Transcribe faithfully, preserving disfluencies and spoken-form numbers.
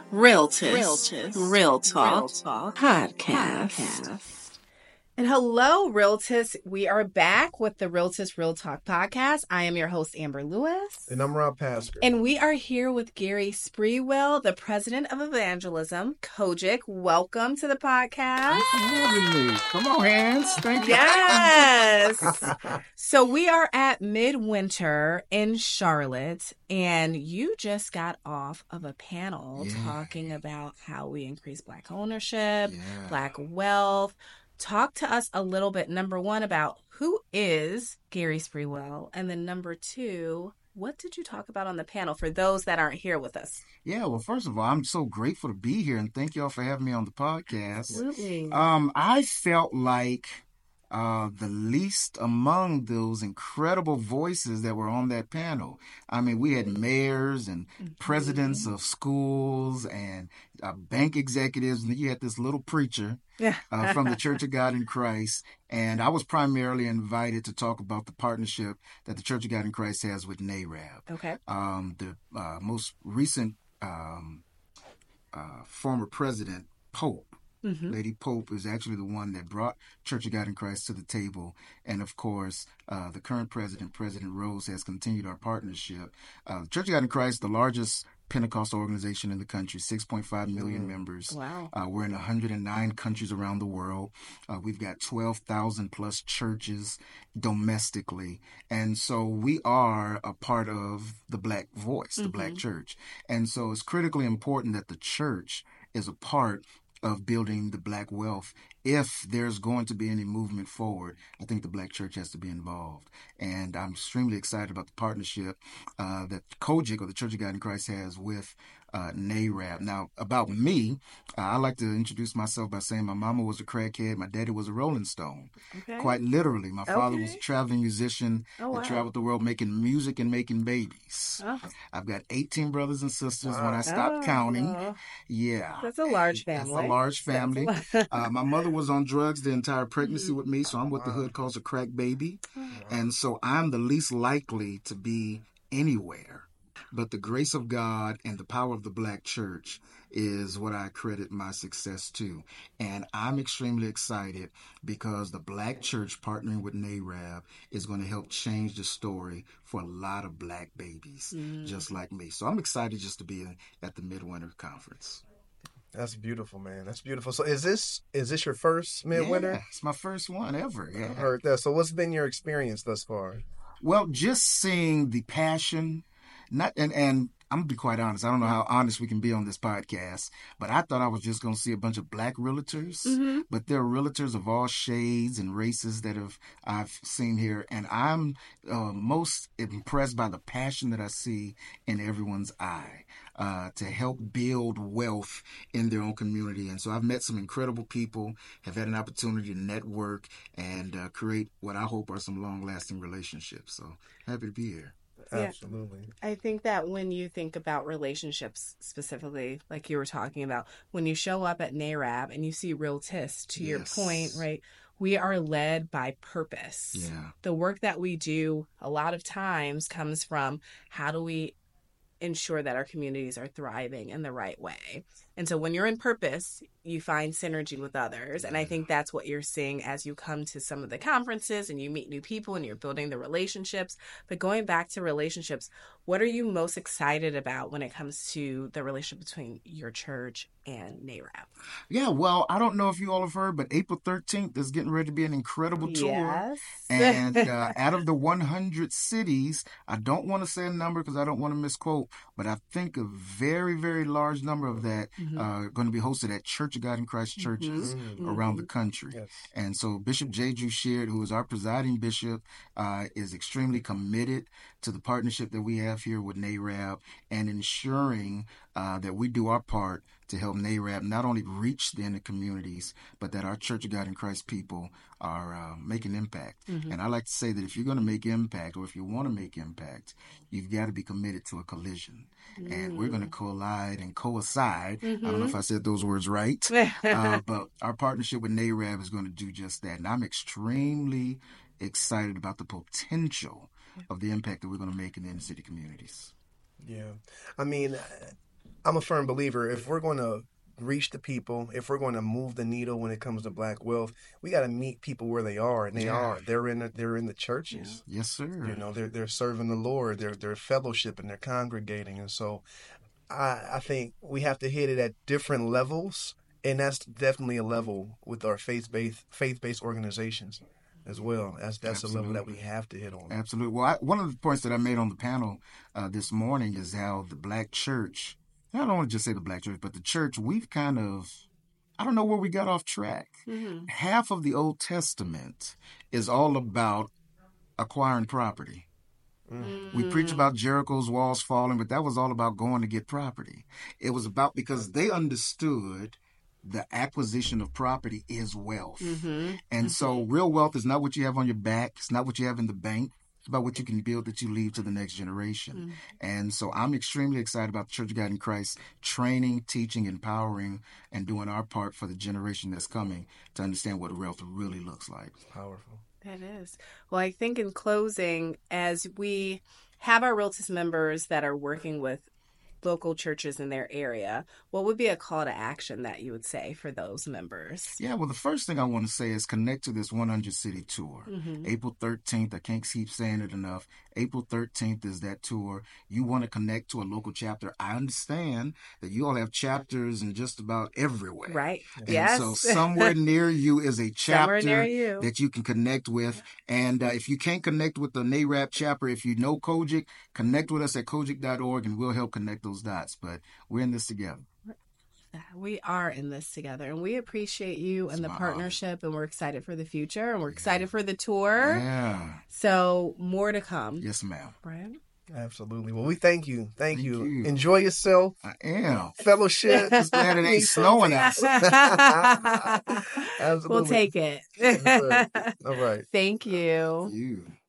Realtus, Realtus, Real Talk, Real Talk podcast. podcast. And hello, Realtus. We are back with the Realtus Real Talk podcast. I am your host, Amber Lewis. And I'm Rob Pasker. And we are here with Gary Sprewell, the president of evangelism, Kojic. Welcome to the podcast. Come on, hands. Thank you. Yes. So we are at Midwinter in Charlotte, and you just got off of a panel yeah. talking about how we increase Black ownership, yeah. Black wealth. Talk to us a little bit, number one, about who is Gary Sprewell, and then number two, what did you talk about on the panel for those that aren't here with us? Yeah, well, first of all, I'm so grateful to be here, and thank y'all for having me on the podcast. Absolutely. Um, I felt like uh, the least among those incredible voices that were on that panel. I mean, we had mayors and mm-hmm. presidents of schools and uh, bank executives, and you had this little preacher. Yeah. uh, from the Church of God in Christ. And I was primarily invited to talk about the partnership that the Church of God in Christ has with NARAB. Okay. Um, the uh, most recent um, uh, former president, Pope, mm-hmm. Lady Pope, is actually the one that brought Church of God in Christ to the table. And of course, uh, the current president, President Rose, has continued our partnership. Uh, the Church of God in Christ, the largest Pentecostal organization in the country, six point five million mm. members. Wow. Uh, we're in one hundred nine countries around the world. Uh, we've got twelve thousand plus churches domestically. And so we are a part of the Black voice, the mm-hmm. Black church. And so it's critically important that the church is a part of building the Black wealth. If there's going to be any movement forward, I think the Black church has to be involved. And I'm extremely excited about the partnership uh, that Kojic, or the Church of God in Christ, has with uh, NARAB. Now, about me, uh, I like to introduce myself by saying my mama was a crackhead. My daddy was a Rolling Stone. Okay. Quite literally. My father okay. was a traveling musician oh, wow. that traveled the world making music and making babies. Oh. I've got eighteen brothers and sisters wow. when I stopped oh. counting. Yeah. That's a large family. That's a large family. A uh, my mother was on drugs the entire pregnancy mm-hmm. with me, so I'm what wow. the hood calls a crack baby. Wow. And so I'm the least likely to be anywhere. But the grace of God and the power of the Black church is what I credit my success to. And I'm extremely excited because the Black church partnering with NARAB is going to help change the story for a lot of Black babies, mm. just like me. So I'm excited just to be at the Midwinter Conference. That's beautiful, man. That's beautiful. So is this is this your first Midwinter? Yeah, it's my first one ever. Yeah. I heard that. So what's been your experience thus far? Well, just seeing the passion, not and, and I'm going to be quite honest. I don't know how honest we can be on this podcast, but I thought I was just going to see a bunch of Black realtors, mm-hmm. but there are realtors of all shades and races that have I've seen here. And I'm uh, most impressed by the passion that I see in everyone's eye uh, to help build wealth in their own community. And so I've met some incredible people, have had an opportunity to network and uh, create what I hope are some long-lasting relationships. So happy to be here. Absolutely. Yeah. I think that when you think about relationships specifically, like you were talking about, when you show up at NARAB and you see Realtus, to yes. your point, right, we are led by purpose. Yeah. The work that we do a lot of times comes from how do we ensure that our communities are thriving in the right way. And so when you're in purpose, you find synergy with others. And I think that's what you're seeing as you come to some of the conferences and you meet new people and you're building the relationships. But going back to relationships, what are you most excited about when it comes to the relationship between your church and NARAB? Yeah, well, I don't know if you all have heard, but April thirteenth is getting ready to be an incredible tour. Yes. And uh, out of the one hundred cities, I don't want to say a number because I don't want to misquote, but I think a very, very large number of that mm-hmm. uh, going to be hosted at Church of God in Christ churches mm-hmm. around the country. Yes. And so Bishop J. Drew Sheard, who is our presiding bishop, uh, is extremely committed to the partnership that we have here with NARAB and ensuring uh, that we do our part to help NARAB not only reach the inner communities, but that our Church of God in Christ people are uh, making impact. Mm-hmm. And I like to say that if you're going to make impact, or if you want to make impact, you've got to be committed to a collision. Mm. And we're going to collide and coincide. Mm-hmm. I don't know if I said those words right, uh, but our partnership with NARAB is going to do just that. And I'm extremely excited about the potential of the impact that we're going to make in the inner city communities. Yeah. I mean, I'm a firm believer. If we're going to reach the people, if we're going to move the needle when it comes to Black wealth, we got to meet people where they are, and they Yeah. are. They're in. The, they're in the churches. Yes, sir. You know, they're they're serving the Lord. They're they're fellowshipping. They're congregating, and so I I think we have to hit it at different levels, and that's definitely a level with our faith based faith based organizations as well. That's that's a level that we have to hit on. Absolutely. Well, I, one of the points that I made on the panel uh, this morning is how the Black church, I don't want to just say the Black church, but the church, we've kind of, I don't know where we got off track. Mm-hmm. Half of the Old Testament is all about acquiring property. Mm-hmm. We preach about Jericho's walls falling, but that was all about going to get property. It was about, because they understood the acquisition of property is wealth. Mm-hmm. And so real wealth is not what you have on your back. It's not what you have in the bank. It's about what you can build that you leave to the next generation. Mm-hmm. And so I'm extremely excited about the Church of God in Christ training, teaching, empowering, and doing our part for the generation that's coming to understand what wealth really looks like. Powerful. That is. Well, I think in closing, as we have our Realtus members that are working with local churches in their area, what would be a call to action that you would say for those members? Yeah, well, the first thing I want to say is connect to this one hundred city tour. Mm-hmm. April thirteenth, I can't keep saying it enough. April thirteenth is that tour. You want to connect to a local chapter. I understand that you all have chapters in just about everywhere. Right. And Yes. so somewhere near you is a Somewhere chapter near you. that you can connect with. And uh, if you can't connect with the N A R A P chapter, if you know Kojic, connect with us at kojic dot org and we'll help connect those dots. But we're in this together. We are in this together, and we appreciate you and the Wow. partnership, and we're excited for the future, and we're excited for the tour. Yeah. So more to come. Yes, ma'am. Brian? Absolutely. Well, we thank you. Thank, Thank you. you. Enjoy yourself. I am. Fellowship. Just glad it ain't snowing out. Absolutely. We'll take it. Yes, sir. All right. Thank you. You.